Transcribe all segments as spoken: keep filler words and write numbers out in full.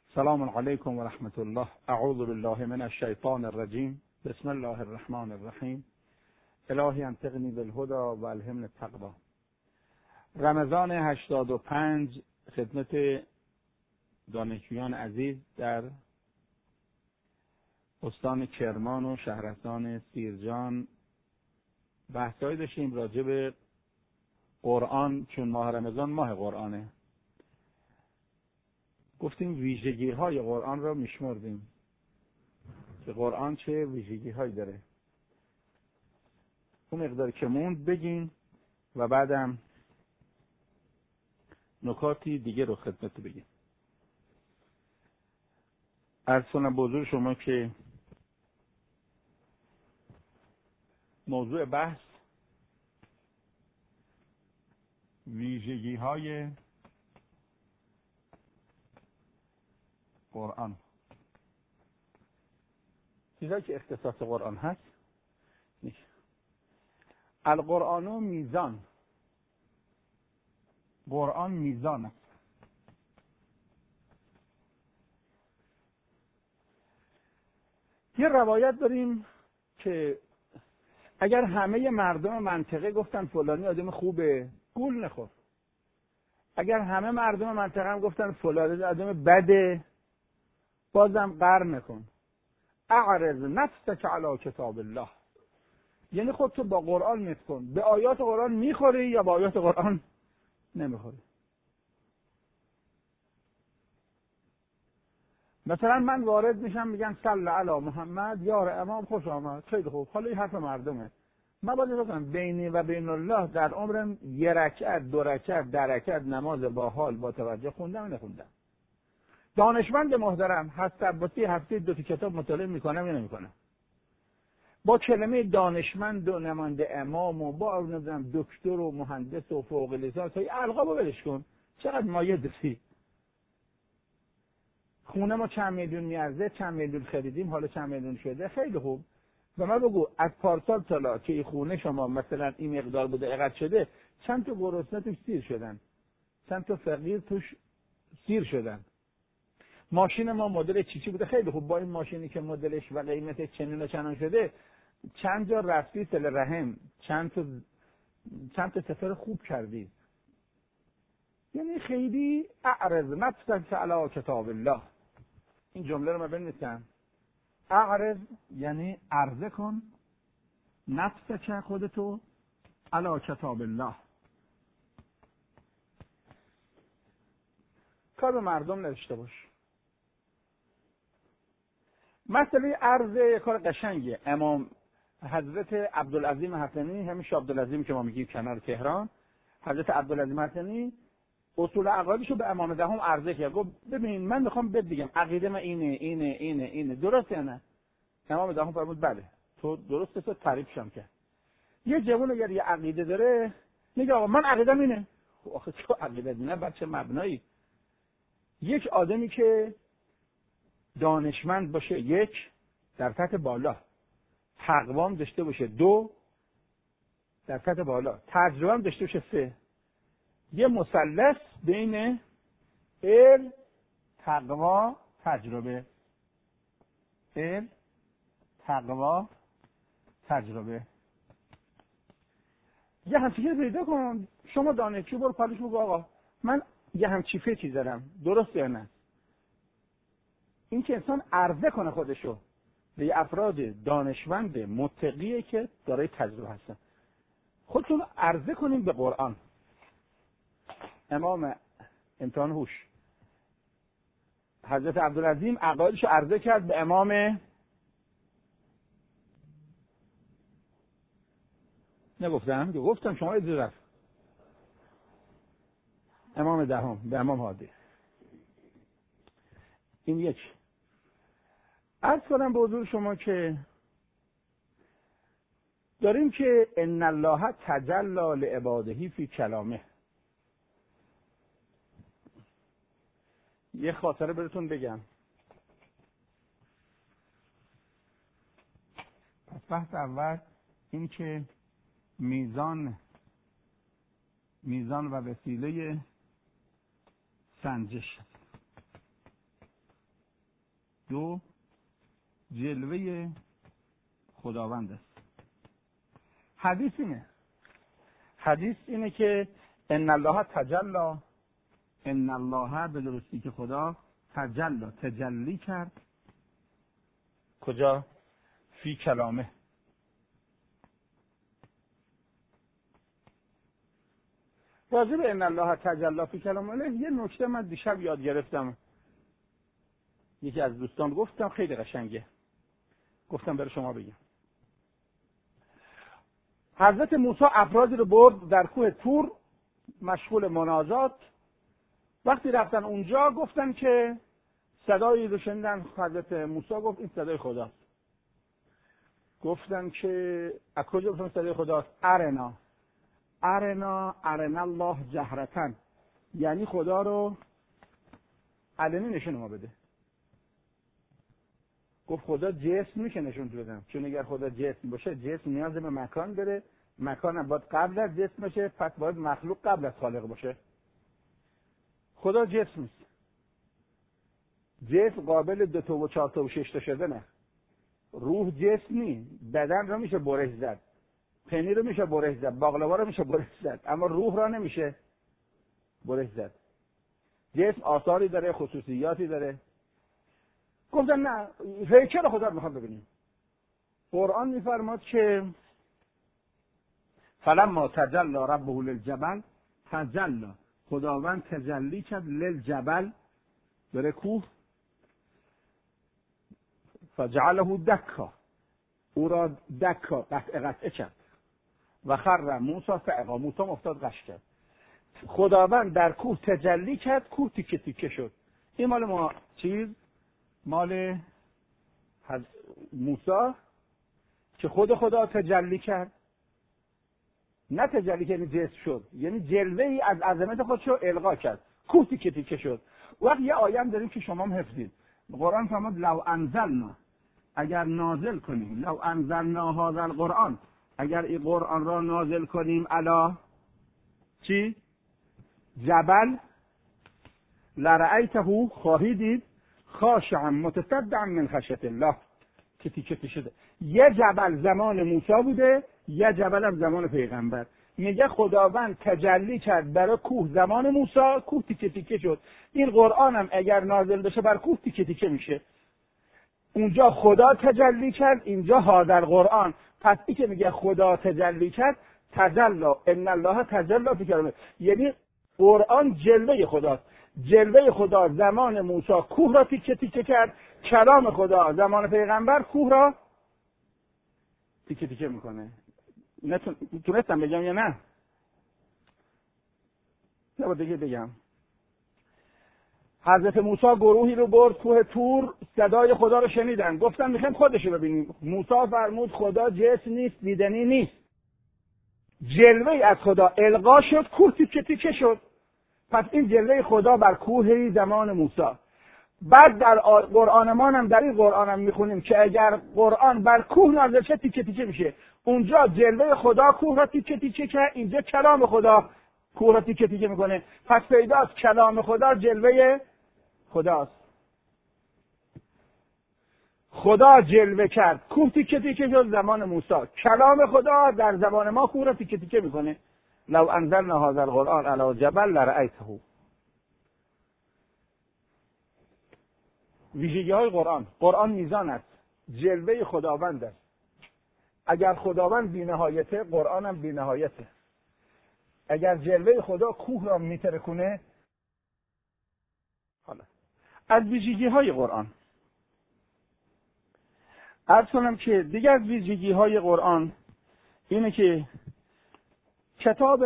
سلام علیکم و رحمت الله. اعوذ بالله من الشیطان الرجیم. بسم الله الرحمن الرحیم. الهی انطقنی بالهدی و الهمنی التقوی. رمضان هشتاد و پنج خدمت دانشجویان عزیز در استان کرمان و شهرستان سیرجان بحثایی داشتیم راجع به قرآن، چون ماه رمضان ماه قرآنه. گفتیم ویژگی های قرآن را میشمردیم که قرآن چه ویژگی هایی داره. اون مقدار که موند بگیم و بعدم نکاتی دیگه رو خدمت بگیم. عرض کنم به حضور شما که موضوع بحث ویژگی های قرآن، چیزایی که اختصاص قرآن هست. القرآن میزان، قرآن میزان است. یه روایت داریم که اگر همه مردم منطقه گفتن فلانی آدم خوبه، گول نخور. اگر همه مردم منطقه هم گفتن فلانی آدم بده، بازم قر نکن. اعرض نفسک علی کتاب الله، یعنی خود تو با قرآن مت کن. به آیات قرآن میخوری یا با آیات قرآن نمیخوری؟ مثلا من وارد میشم میگن صلی علی محمد، یار امام خوش آمد، خیلی خوب، حالا این حرف مردمه. من باید بگم بینی و بین الله در عمرم یه رکعت، دو رکعت، در رکعت نماز با حال با توجه خوندم نخوندم. دانشمند محترم هست عباسی هفته دو تا کتاب مطالعه میکنم یا نمیکنم؟ با کلمه دانشمند و نماینده امام و با نمیدونم دکتر و مهندس و فوق لیسانس های القابو ولش کن. چقدر مایه دسی. خونه ما چند میلیون میارزه، چند میلیون خریدیم، حالا چند میلیون شده، خیلی خوب. و من بگو از پارسال تالا که این خونه شما مثلا این مقدار بوده اقدر شده، چند تا گرسنه توش سیر شدن، چند تا فقیر توش سیر شدن. ماشین ما مدل چی چی بوده، خیلی خوب. با این ماشینی که مدلش و قیمتش چنین و چنان شده، چند جا رفتی صله رحم، چند تا چند تا سفر خوب کردی. یعنی خیلی اعرض نفسک علی کتاب الله. این جمله رو من بنویسم. اعرض یعنی عرضه کن، نفسک خودتو، علی کتاب الله. کار به مردم نداشته باش. مسئله عرضه کار قشنگه. امام حضرت عبدالعظیم حسنی، همیشه عبدالعظیم که ما میگیم کنار تهران، حضرت عبدالعظیم حسنی اصول عقایدشو به امام دهم عرضه کرد. گفت ببین من میخوام بهت بگم عقیده من اینه اینه اینه اینه، درسته یا نه؟ امام دهم فرمود بله تو درسته، تو تعریفشم کرد. یه جوون اگر یه عقیده داره میگه آقا من عقیدم اینه. آخه تو عقیده نه بر چه مبنایی؟ یک آدمی که دانشمند باشه، یک در سطح بالا، تقوام داشته باشه، دو در سطح بالا، تجربه هم داشته باشه، سه، یه مثلث بین علم، تقوا، تجربه. علم، تقوا، تجربه. یه همچین پیدا کن. شما دانشجو برو پالش بگو آقا من یه همچی فکری دارم، درست یا نه؟ این که انسان عرضه کنه خودشو به یه افراد دانشمند متقیه که دارای تجربه هستن. خودتون عرضه کنیم به قرآن. امام امتحان هوش حضرت عبدالعظیم عقایدشو عرضه کرد به امام، نگفتم؟ گفتم شما ادرس رفت. امام دهم به امام هادی. این یک. عرض کنم به حضور شما که داریم که ان الله تجلی لعباده فی کلامه. یه خاطره براتون بگم. پس بحث اول این که میزان میزان و وسیله سنجش. دو جلوه خداوند است. حدیث اینه حدیث اینه که ان الله تجلی، ان الله به درستی که خدا تجلی تجلی کرد. کجا؟ فی کلامه. راجع به ان الله تجلی فی کلامه یه نکته من دیشب یاد گرفتم. یکی از دوستان گفتم خیلی قشنگه، گفتم برای شما بگم. حضرت موسی افرادی رو برد در کوه تور مشغول مناجات. وقتی رفتن اونجا گفتن که صدایی رو شنیدن. حضرت موسی گفت این صدای خداست. گفتن که از کجا گفتن صدای خداست؟ ارنا ارنا ارنا الله جهرتن، یعنی خدا رو علنی نشون ما بده. گفت خدا جسم میشه نشون بدم، چون اگر خدا جسم باشه جسم نیاز به مکان داره، مکان هم باید قبل از جسم باشه، پس باید مخلوق قبل از خالق باشه. خدا جسم نیست. جسم قابل دو تا و چهار تا و شش تا شده نه. روح جسم نیست. بدن رو میشه برش زد، پنیر رو میشه برش زد، باقلوا رو میشه برش زد، اما روح را نمیشه برش زد. جسم آثاری داره، خصوصیاتی داره. گفتن نه هیکل خدا رو میخوام ببینیم. قرآن میفرماد که فلما تجلی ربه للجبل تجلی، خداوند تجلی کرد للجبل، بره کوه، فجعله دکا، او را دکا قطع قطعه کرد و خر موسی صعقا، موسی افتاد غش کرد. خداوند در کوه تجلی کرد، کوه تیکه تیکه شد. این مال ما چیز مال موسی که خود خدا تجلی کرد. نه تجلی که یعنی جسم شد، یعنی جلوه ای از عظمت خودش رو القا کرد، کوه تیکه تیکه شد. وقت یه آیه هم داریم که شما هم حفظید. قرآن فرمود لو انزلنا، اگر نازل کنیم، لو انزلنا هذا القرآن، اگر این قرآن را نازل کنیم علی چی؟ جبل، لرأیته، خواهی دید، خاشعا متصدعا من خشیت الله، که تیکه تیکه شده. یه جبل زمان موسی بوده، یه جبل هم زمان پیغمبر. میگه خداوند تجلی کرد برای کوه زمان موسی، کوه تیکه تیکه شد. این قرآن هم اگر نازل بشه بر کوه تیکه تیکه میشه. اونجا خدا تجلی کرد، اینجا هادر قرآن. پس این که میگه خدا تجلی کرد، تجلا ان الله تجلا فی کلامه، یعنی قرآن جلوه خداست. جلوه خدا زمان موسی کوه را تیکه تیکه کرد، کلام خدا زمان پیغمبر کوه را تیکه تیکه میکنه. تونستم بگم یا نه؟ یا دیگه بگم. حضرت موسی گروهی رو برد کوه تور، صدای خدا رو شنیدن، گفتن میخوایم خودش رو ببینیم. موسی فرمود خدا جسم نیست، دیدنی نیست. جلوه از خدا القا شد، کوه تیکه تیکه شد. پس این جلوه خدا بر کوه زمان موسی. بعد در قرآن ما هم در این قرآن هم میخونیم که اگر قرآن بر کوه نازل شه تیکه تیکه میشه. اونجا جلوه خدا کوه را تیکه تیکه کرد، اینجا کلام خدا کوه را تیکه تیکه میکنه. پس پیداست کلام خدا جلوه خداست. خدا جلوه کرد، کوه تیکه تیکه شد زمان موسی. کلام خدا در زمان ما کوه را تیکه تیکه میکنه. لو انزلنا هذا القرآن علی جبل لرأیته. ویژگی های قرآن. قرآن میزان است، جلوه خداوند است. اگر خداوند بی‌نهایته، قرآن هم بی‌نهایته. اگر جلوه خدا کوه را میترکونه. حالا از ویژگی های قرآن عرض کنم که دیگر از ویژگی های قرآن اینه که کتاب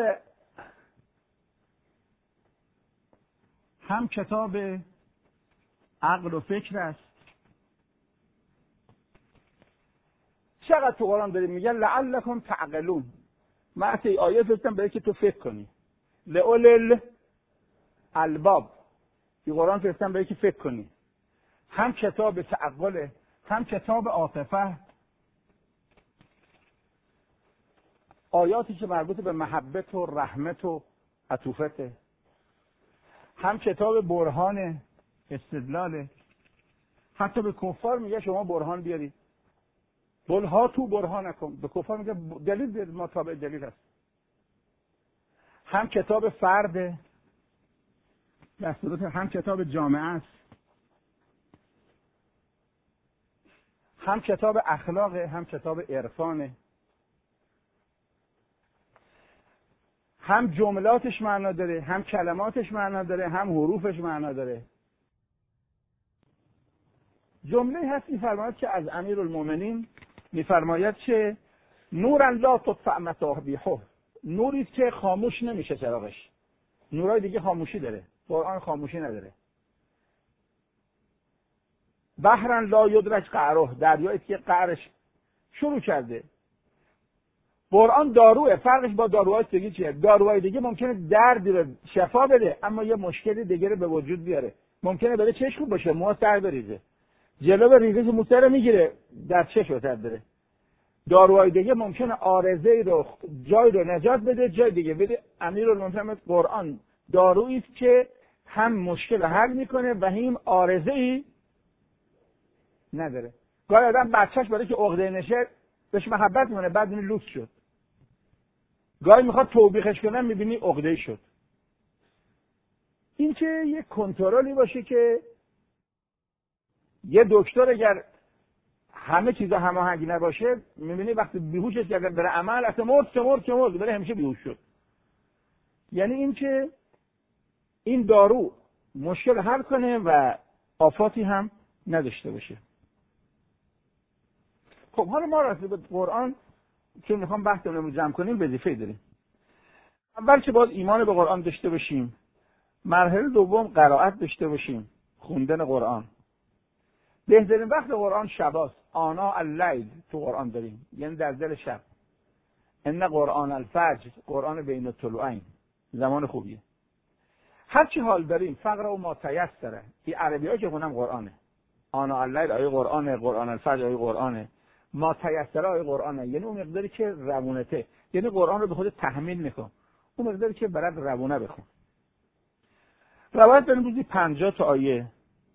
هم کتاب عقل و فکر است. چقدر تو قرآن داریم میگن لعلکم تعقلون. من اصلا ای آیه فرستم برای که تو فکر کنی. لئول الباب. این قرآن فرستم برای که فکر کنی. هم کتاب تعقله، هم کتاب عاطفه. آیاتی که مربوط به محبت و رحمت و عطوفته. هم کتاب برهان استدلاله. حتی به کفار میگه شما برهان بیارید. بل ها تو برهان نکن. به کفار میگه دلیل بیارید، ما تابع دلیل هست. هم کتاب فرد دستورات، هم کتاب جامعه است، هم کتاب اخلاق، هم کتاب عرفانه، هم جملاتش معنا داره، هم کلماتش معنا داره، هم حروفش معنا داره. جمله هست میفرماید که از امیرالمومنین میفرماید که نورا لا تطفأ مصابیحه، نوری است که خاموش نمیشه چراغش. نورای دیگه خاموشی داره، قرآن خاموشی نداره. بحرا لا یدرک قعره، دریایی که قعرش شروع کرده. قرآن داروه، فرقش با داروهای دیگه چیه؟ داروهای دیگه ممکنه دردی رو شفا بده اما یه مشکلی دیگه رو به وجود بیاره. ممکنه بره چشم خوب باشه، مو سر بریزه، جلو ریزش موسه رو میگیره، در چشم سر بره. داروهای دیگه ممکنه عارضه رو جای رو نجات بده، جای دیگه بده. امیرالمومنین قرآن دارویی است که هم مشکل حل میکنه و هم عارضه ای نداره. گاهی آدم بچهش برای که عقده نشه بهش محبت میکنه، بعد میبینی لوس شد. گاهی میخواد توبیخش کنن میبینی عقده شد. این که یک کنترلی باشه که یه دکتر اگر همه چیزا هماهنگ نباشه میبینی وقتی بیهوشش کرده بره عمل اصلا مرد چه مرد چه مرد بره همیشه بیهوش شد. یعنی این که این دارو مشکل حل کنه و آفاتی هم نداشته باشه. خب حالا ما راجع به قرآن که میخوام بحثمون رو جمع کنیم وظیفه داریم. اول که باید ایمان به قرآن داشته باشیم. مرحله دوم قرائت داشته باشیم، خوندن قرآن. بهترین وقت قرآن شباست. آنا اللیل تو قرآن داریم، یعنی در دل شب. ان قرآن الفجر، قرآن بین الطلوعین، زمان خوبیه. هر چی حال داریم فقر و ما تیسره. این عربی‌ها که خونم قرآنه. آنا اللیل آیه قرآنه، قرآن الفجر آیه قرآنه، ما تیسره آیه قرآنه. یعنی اون مقداری که روونته، یعنی قرآن رو به خود تحمیل میکن. اون مقداری که برات روونه بخون. روایت داریم روزی پنجاه تا آیه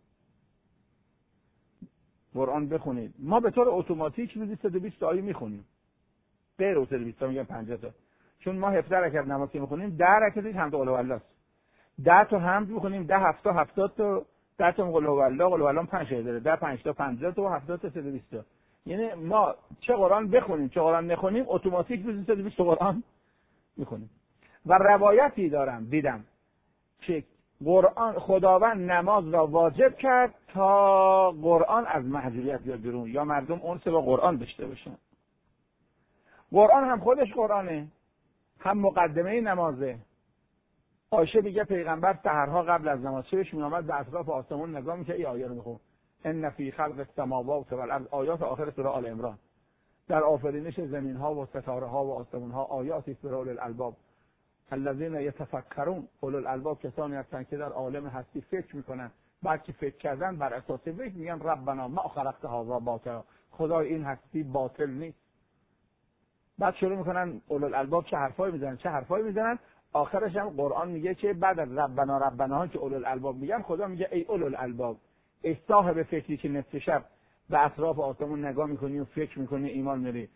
قرآن بخونید. ما به طور اتوماتیک روزی صد و بیست تا آیه میخونیم. غیر صد و بیست تا میگم پنجاه تا. چون ما هفده رکعت نماز میخونیم، ده رکعتش حمد قل هوالله است. ده تا حمد میخونیم، ده هفتاد هفتاد تا، ده تا قل هوالله، قل هوالله پنج تا داره، ده پنج تا پنجاه تا و هفتاد تا صد و بیست تا. یعنی ما چه قرآن بخونیم چه قرآن نخونیم اتوماتیک روزی صد و بیست تا قرآن میخونیم. و روایتی دارم دیدم که قرآن خداوند نماز را واجب کرد تا قرآن از محجوریت بیاد بیرون یا مردم انس با قرآن داشته باشن. قرآن هم خودش قرآنه، هم مقدمه نمازه. عایشه میگه پیغمبر سحرها قبل از نماز شبش میآمد به اطراف آسمون نگاه میکرد، این آیه رو میخوند. ان فی خلق السماوات والارض، آیات آخر سوره آل عمران. در آفرینش زمین ها و ستاره ها و آسمان ها آیاتی است برای الالباب. الذین یتفکرون، اولو الالباب کسانی هستند که در عالم هستی فکر میکنن، بعد که فکر کردن بر اساس فکر میگن ربنا ما خلقت هذا باطلا، خدای این هستی باطل نیست. بعد شروع میکنن اولو الالباب چه حرفایی میزنن چه حرفایی میزنن. آخرش هم قرآن میگه که بعد از ربنا ربنا ها که اولو الالباب میگن، خدا میگه ای اولو الالباب، ای صاحب فکری که نصف شب به اطراف آسمون نگاه میکنی و فکر میکنی ایمان میاری.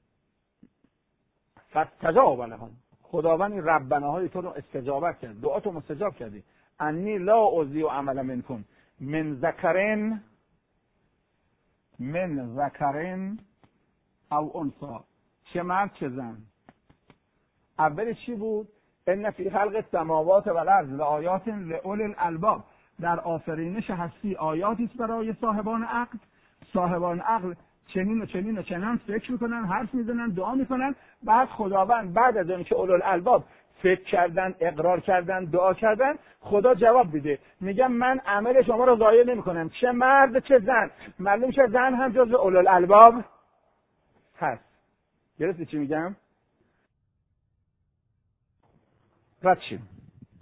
فاستجاب لهم، خداوند این ربناهای تو رو استجابت کرد، دعا تو مستجاب کردی. انی لا اضیع عمل منکم من ذکرن من ذکرن او انثی، چه مرد چه زن. اول چی بود؟ ان فی خلق السماوات والارض لآیات لأولی الالباب، در آفرینش هستی آیاتی است برای صاحبان عقل. صاحبان عقل چنین و چنین و چنین فکر میکنن، حرف میزنن، دعا میکنن. بعد خداوند بعد از اون که اولو الالباب فکر کردن، اقرار کردن، دعا کردن، خدا جواب میده، میگم من عمل شما رو ضایع نمیکنم، چه مرد چه زن. معلوم شه زن هم جزو اولو الالباب هست. گرفتی چی میگم؟ رد شیم.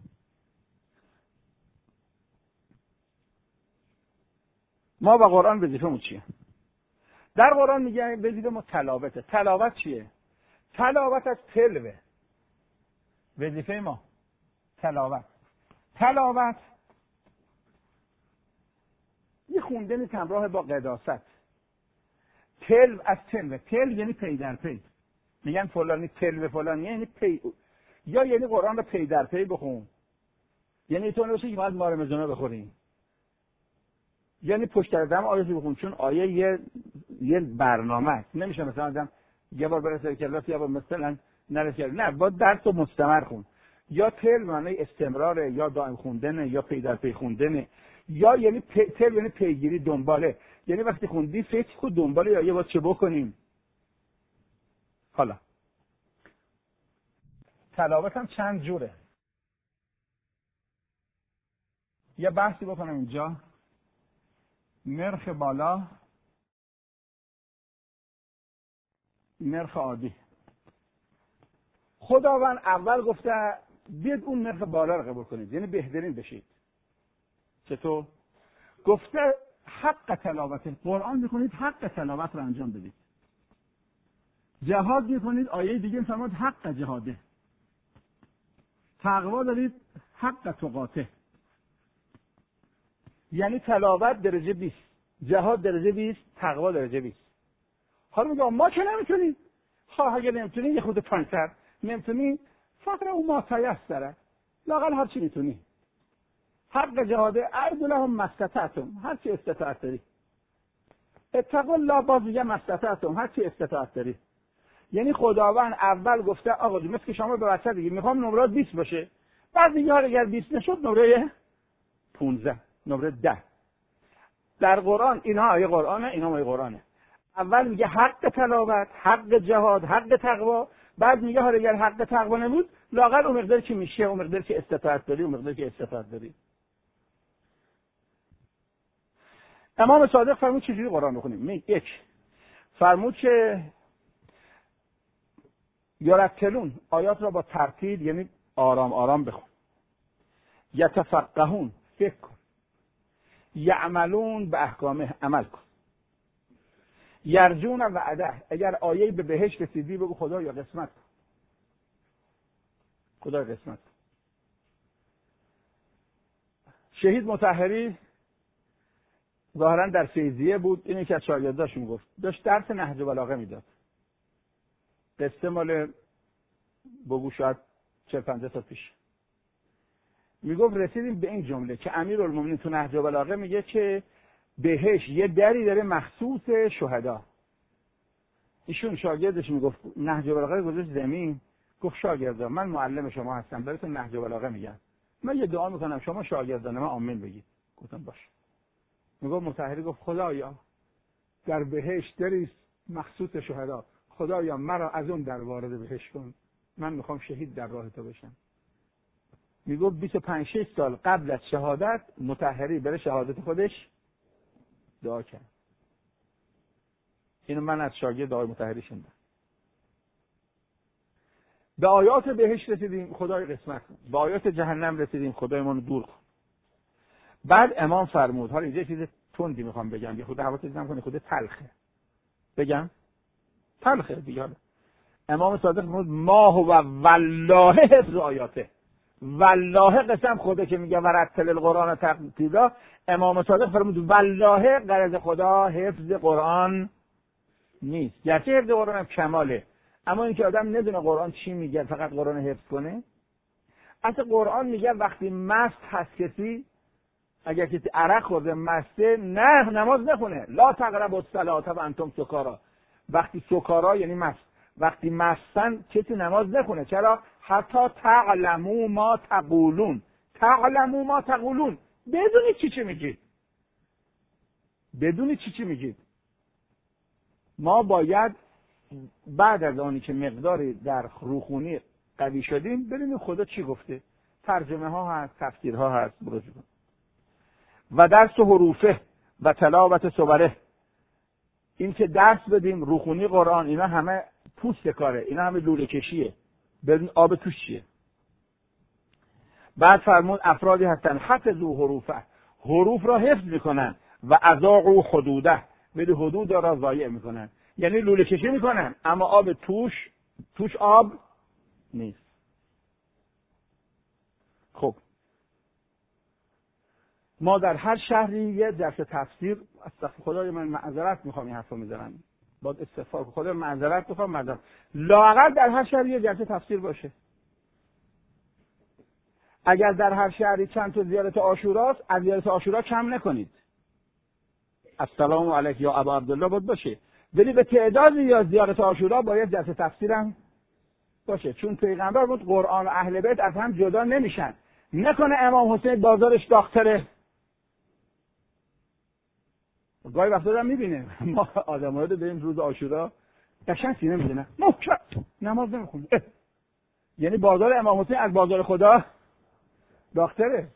ما با قرآن وظیفه‌مون چیه؟ در قرآن میگه وظیفه ما تلاوته. تلاوت چیه؟ تلاوت از تلوه. وظیفه ما تلاوت. تلاوت یه خوندن همراه با قداست. تلو از تلو، تلو یعنی پی در پی. میگن فلانی تلو فلانی یعنی پی، یا یعنی قرآن رو پی در پی بخون، یعنی تو نباشه که باید مار مزونه بخوریم، یعنی پشت در دم آیه بخون، چون آیه یه یه برنامه است. نمیشه مثلا آدم یه بار برسه کلاس یا مثلا نرسه، نه با درس رو مستمر خون. یا تل معنی استمراره، یا دائم خوندنه، یا پی در پی خوندنه، یا یعنی پی تل یعنی پیگیری، دنباله، یعنی وقتی خوندی فکر کن دنباله یا یه باید چه بکنیم. حالا تلاوت هم چند جوره. یه بحثی بکنم اینجا. نرخ بالا، نرخ عادی. خداوند اول گفته بیاد اون نرخ بالا رو قبول کنید، یعنی بهترین بشید. چطور؟ گفته حق تلاوت قرآن میکنید، حق تلاوت رو انجام بدید. جهاد میکنید، آیه دیگه میفرماد حق جهاده. تقوا دارید، حق تقاته. یعنی تلاوت درجه بیست، جهاد درجه بیست، تقوا درجه بیست. حالا میگم ما که نمیتونیم. خواه اگه نمیتونیم یه خود پایین‌تر، نمیتونیم فقط اون ما تیسره، لااقل هر چی میتونی. حق جهاده ارد لهم مستطعتم، هر چی استطاعت داری. اتقوا الله، باز میگه مستطعتم، هر چی استطاعت داری. یعنی خداوند اول گفته آقا مثل که شما به وسط دیگه میخوام نمره بیست باشه، بعد دیگه اگر بیست نشد نمره پانزده، نمره ده. در قرآن اینا آیه قرآنه، اینا آیه قرآنه. اول میگه حق تلاوت، حق جهاد، حق تقوا، بعد میگه حالا اگر حق تقوا نبود لااقل اون مقدار که میشه، اون مقدار که استطاعت داری، اون مقدار که استطاعت داری. امام صادق فرمود چجوری قرآن بخونیم؟ می یک فرمود که یرتلون، آیات را با ترتیل یعنی آرام آرام بخون. یتفقهون، فکر کن. یعملون به احکامه، عمل کن. یرجون وعده، اگر آیه به بهشت رسیدی بگو خدا یا قسمت کن، خدا قسمت کن. شهید مطهری ظاهرا در فیضیه بود، اینو که از شاگرداش میگفت، داشت درس نهج بلاغه میداد. قصه مال بگو شاید چهل پنجاه سال پیش. میگفت رسیدیم به این جمله که امیرالمومنین تو نهج بلاغه میگه که بهش یه دری داره مخصوص شهدا. ایشون شاگردش میگفت نهج بلاغه گذاشت زمین، گفت شاگردا من معلم شما هستم، براتون نهج بلاغه میگم، من یه دعا میکنم شما شاگردان من آمین بگید. گفتم باشه. میگفت مطهری گفت خدایا در بهش دری مخصوص شهدا، خدایا مرا از اون در وارد بهش کن، من میخوام شهید در راه تو بشم. میگفت بیست و پنج شش سال قبل از شهادت مطهری برای شهادت خودش دعا کرد. اینو من از شاگرد آقای مطهری شنیدم. به آیات بهشت رسیدیم، خدای قسمت کن. به آیات جهنم رسیدیم، خدای ما رو دور کن. بعد امام فرمود، حالا اینجا چیز تندی میخوام بگم، یه خود حواست جمع کنی، خود تلخه بگم، تلخه دیگه. امام صادق فرمود ما هو والله حفظ آیاته، والله قسم خدا که میگه ورتل القرآن ترتیلا، امام صادق فرمود والله غرض خدا حفظ قرآن نیست. گرچه حفظ قرآن هم کماله، اما اینکه آدم ندونه قرآن چی میگه، فقط قرآن حفظ کنه. اصلا قرآن میگه وقتی مست هست کسی، اگر کسی عرق خورده مسته، نه نماز نخونه. لا تقربوا الصلاة وانتم سکارا، وقتی سکارا یعنی مست، وقتی مستن کسی نماز نخونه. چرا؟ حتی تعلموا ما تقولون، تعلموا ما تقولون، بدونی چی چی میگید، بدونی چی چی میگید. ما باید بعد از آنی که مقداری در روخونی قوی شدیم ببینیم خدا چی گفته. ترجمه ها هست، تفسیرها هست، بروز کن. و درس حروفه و تلاوت صوره، این که درس بدیم روخونی قرآن، اینا همه پوست کاره، اینا همه لوله کشیه، ببین آب توش چیه. بعد فرمود افرادی هستن حفظوا حروفه، حروف را حفظ میکنن، و اذاقوا حدوده، ولی حدود را ضایع میکنن، یعنی لوله کشی میکنن اما آب توش توش آب نیست. خب ما در هر شهری یه درس تفسیر، استغفر خدای من معذرت میخوام این حرفو میزنم، باید استغفار کنم، خدا معذرت میخوام، مردم لااقل در هر شهری یه درس تفسیر باشه. اگر در هر شهری چند تا زیارت عاشوراست، از زیارت عاشورا کم نکنید. السلام علیک یا ابا عبدالله باید باشه، ولی به تعداد یا زیارت عاشورا باید درس تفسیر هم باشه، چون پیغمبر بود قرآن و اهل بیت از هم جدا نمیشن. نکنه امام حسین بازارش داغ‌تره. گاهی وقتا هم میبینه ما آدم‌ها رو بریم روز عاشورا قشنگ سینه میزنن، محکم نماز نمیخونه، یعنی بازار امام حسین از بازار خدا داغ‌تره.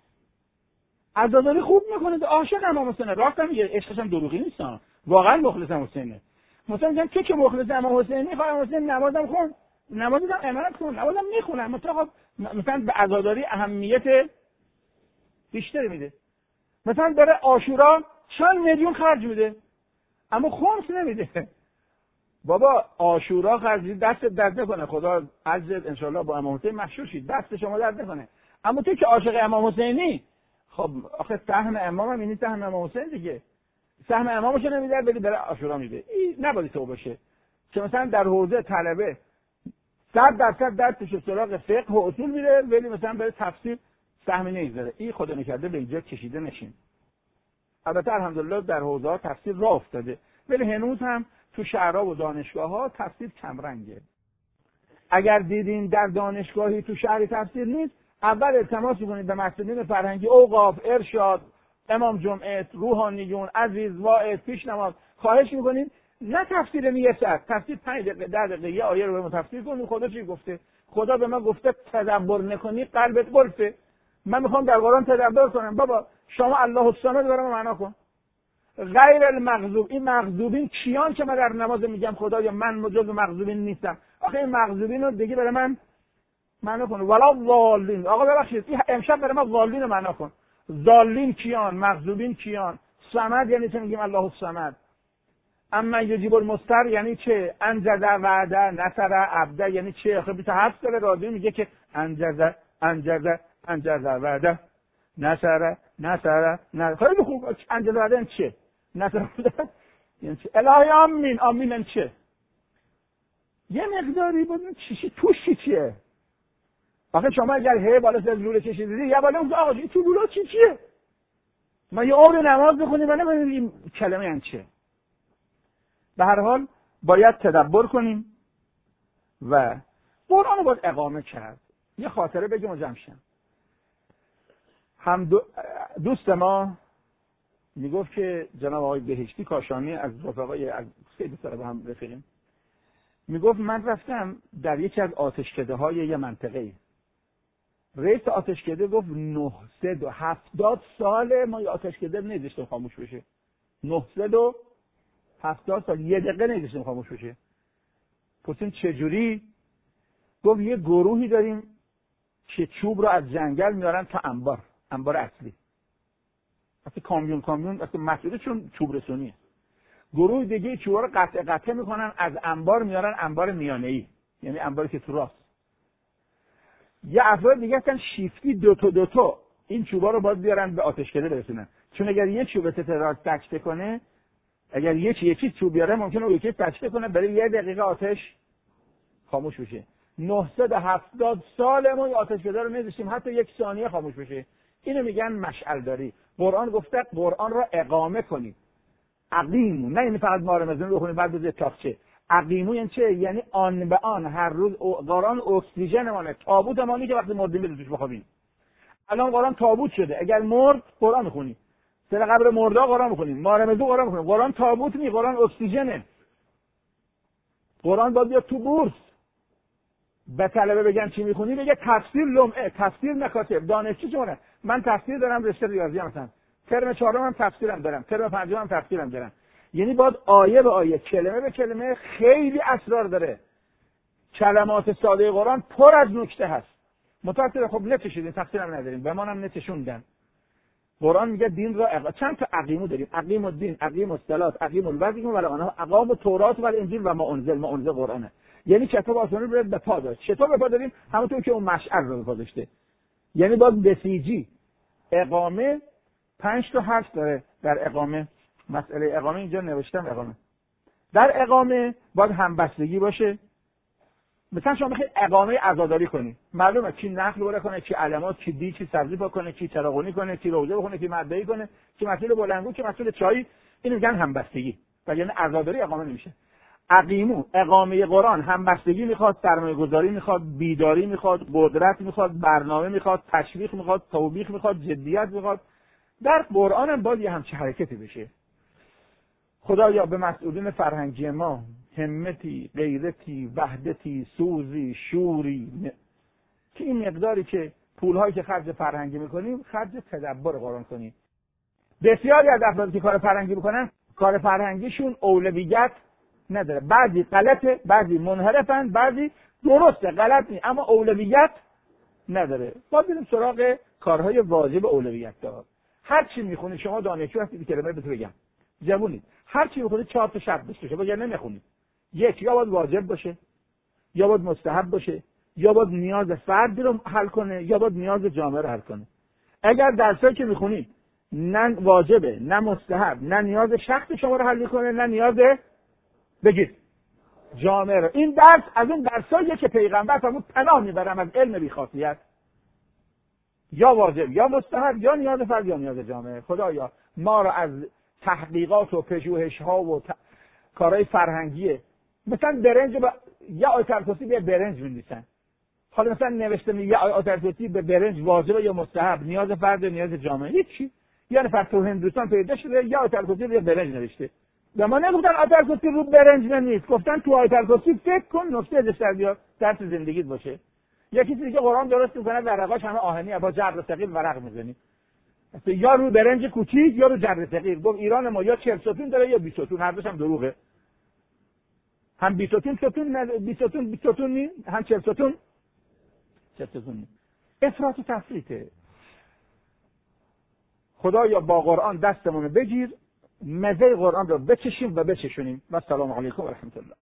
عزاداری خوب میکنه، عاشق امام حسینه، راست میگه، عشقش هم دروغی نیست، واقعا مخلص امام حسینه. مثلا میگن تو که مخلص امام حسینی، امام حسین نمازم خون، نمازم امامت کن، نمازم میخونم، مثلا مثلا به عزاداری اهمیت بیشتری میده. مثلا داره عاشورا چند میلیون خرج میده اما خمس نمیده. بابا عاشورا خرج دست درد نکنه، خدا عزت ان شاء الله با امام حسین مشهور شید، دست شما درد نکنه. اما تو که عاشق امام حسینی، خب آخه سهم امام هم اینی، سهم امام حسین دیگه، سهم امامش نمیده ولی برای عاشورا میده. این نباید تو باشه که مثلا در حوزه طلبه صد درصد درسش سراغ فقه و اصول میره ولی مثلا برای تفسیر سهمی نمیذاره. این خدا نکرده به اینجا کشیده نشین. البته الحمدلله در حوزه ها تفسیر راه افتاده ولی هنوز هم تو شهرها و دانشگاه ها تفسیر کم رنگه. اگر دیدین در دانشگاهی تو شهری تفسیر نیست، اول التماس کنید به مسئولین فرهنگی، اوقاف، ارشاد، امام جمعه، روحانیون، عزیز، واعظ، پیش نماز، خواهش میکنید نه تفسیر یه ساعت، تفسیر پنج دقیقه ده دقیقه یه آیه رو به ما تفسیر کنید. خدا چی گفته؟ خدا به من گفته تدبر نکنی قلبت قلفه. من میخوام در قرآن تدبر کنم. بابا شما الله الصمد برام معنا کن. غیر المغضوب، این مغضوبین کیان که من در نماز میگم خدایا من جز مغضوبین نیستم؟ آخه این مغضوبین رو دیگه برای من معنا کن. ولا ضالین، آقا ببخشید این امشب برای من ضالین رو معنا کن. ضالین کیان؟ مغضوبین کیان؟ صمد یعنی چه؟ میگیم الله الصمد. اما یجیب المضطر یعنی چه؟ انجز وعده نصر عبده یعنی چه؟ آخه بیست و هفت سال راضی میگه که انجز انجز انجز وعده نصر نصر نصر. خیلی خوب، انجز وعده این چه؟ نصر وعده یعنی چه؟ الهی آمین آمین این چه؟ یه مقداری بود چیشی توش چی چیه؟ آخه شما اگر هی بالا از لوله چشی دیدی یا بالا اون آقا این تو لوله چی چیه؟ ما یه عمر نماز بخونیم و نمیدونیم این کلمه این چه؟ به هر حال باید تدبر کنیم و قرآن رو باید اقامه کرد. یه خاطره بگم و جمع شم. هم دو دوست ما میگفت که جناب آقای بهشتی کاشانی از رفقای از خیلی سال با هم رفیقیم، میگفت من رفتم در یکی از آتشکده های یه منطقه، رئیس آتشکده گفت نهصد و هفتاد سال ما یه آتشکده نذاشتیم خاموش بشه. نهصد و هفتاد سال یه دقیقه نذاشتیم خاموش بشه. پرسیم چجوری؟ گفت یه گروهی داریم که چوب رو از جنگل میارن تا انبار، انبار اصلی. اصلا کامیون کامیون اصلا مسئله چون چوب رسونیه. گروه دیگه چوبا رو قطعه قطعه میکنن از انبار میارن انبار میانه‌ای، یعنی انباری که تو راست. یه افراد دیگه هستن شیفتی دو تا دو تا این چوبا رو باید بیارن به آتشکده برسونن، چون اگر یه چوب تتراژ تکته کنه، اگر یه چی یکی چوب بیاره ممکنه اون یکی تکته کنه برای یه دقیقه آتش خاموش بشه. نهصد و هفتاد سال ما آتشکده رو نذاشتیم حتی یک ثانیه خاموش بشه. اینو میگن مشعل داری. قرآن گفته قرآن رو اقامه کنید. اقیمو، نه این فقط مار مزون رو بخونید بعد بذارید تاقچه. اقیمو یعنی چه؟ یعنی آن به آن هر روز قرآن اکسیژن مانه، تابوت مانی که وقتی مردیم میره توش بخوابیم. الان قرآن تابوت شده، اگر مرد قرآن میخونید، سر قبر مردا قرآن میخونید، مار مزون قرآن میخونید. قرآن تابوت نی، قرآن اکسیژنه. قرآن باید بیاد تو بورس. به طلبه بگن چی میخونی، بگه تفسیر لمعه، تفسیر مکاتب. دانشجو چونه؟ من تفسیر دارم، رشته ریاضی ام، مثلا ترم چهارم هم تفسیرم دارم، ترم پنجم هم تفسیرم دارم. یعنی باید آیه به آیه، کلمه به کلمه، خیلی اسرار داره. کلمات ساده قرآن پر از نکته هست. متأسفانه خب نتشیدین، تفسیرم نداریم، به ما هم نتشوندن. قرآن میگه دین را اق... چند تا اقیمو داریم، اقیم الدین، اقیم الصلات، اقیم الوزن و آنها اقام التورات و الانجیل و ما انزل، ما انزل قرآنه. یعنی کتاب آسمانی رو به پا داشت. چطور به پا داریم؟ همونطور که اون مشعل رو به پا داشته. یعنی باید بسیجی، اقامه پنج تا حرف داره در اقامه. مسئله اقامه اینجا نوشتم اقامه. در اقامه باید همبستگی باشه. مثلا شما بخواید اقامه عزاداری کنی، معلومه کی نخل بره کنه، کی علامات، کی دی، کی سبزی بکنه، کی چراغونی کنه، کی روزه بخونه، کی مدعی کنه، کی مسئول بلندگو، کی مسئول چای. اینو میگن همبستگی. و یعنی عزاداری اقامه نمیشه. اقیمو اقامه قرآن همبستگی میخواد، سرمایه‌گذاری میخواد، بیداری میخواد، قدرت میخواد، برنامه میخواد، تشویق میخواد، توبیخ میخواد، جدیت میخواد. در قرآن هم باید یه همچین حرکتی بشه. خدایا به مسئولین فرهنگی ما همتی، غیرتی، وحدتی، سوزی، شوری که این مقداری که پولهایی که خرج فرهنگی میکنیم خرج تدبر قرآن کنیم. بسیاری از افرادی که کار فرهنگی میکنن کار فرهنگیشون اولویت نداره. بعضی غلطه، بعضی منحرفن، بعضی درسته، غلط نیست، اما اولویت نداره. ما بریم سراغ کارهای واجب اولویت دار. هر چی میخونید شما دانشجو هستید که کلمه بهتون بگم. جوونید. هر چی میخونید چهار تا شرط داشته باشه، وگرنه نمیخونید. یک، یا باید واجب باشه، یا باید مستحب باشه، یا باید نیاز فردی رو حل کنه، یا باید نیاز جامعه رو حل کنه. اگر درسایی که میخونید نه واجبه، نه مستحب، نه نیاز شخص شما رو حل میکنه، نه نیاز بگید جامعه رو، این درس از اون درساییه که پیغمبر فرمود پناه میبرم از علم بی خاصیت. یا واجب، یا مستحب، یا نیاز فرد، یا نیاز جامعه. خدایا ما رو از تحقیقات و پژوهش‌ها و ت... کارهای فرهنگیه. مثلا برنج با یا آیت‌الکرسی به برنج می‌نویسن. حالا مثلا نوشته یا آیت‌الکرسی به برنج واجب یا مستحب، نیاز فرد، نیاز جامعه، هیچی. یعنی فرد تو هندوستان پیدا شده یا آیت‌الکرسی به برنج نوشته. و ما نگفتن آیت‌الکرسی رو برنج نیست، گفتن تو آیت‌الکرسی فکر کن نکته ازش در بیار، درس زندگیت باشه. یکی چیزی که قرآن درست میکنه ورقاش همه آهنی، با جبر ثقیل ورق میزنی. یا رو برنج کوچیک یا رو جبر ثقیل. گفت ایران ما یا چهل ستون داره یا بیست ستون، هر دوش هم دروغه. هم بیست ستون ستون بیست ستون بیست ستون نی، هم چهل ستون چهل ستون نی. افراط و تفریطه. خدایا با قرآن دستمون بگیر، مزه قرآن رو بچشیم و بچشونیم. و السلام علیکم و رحمت الله.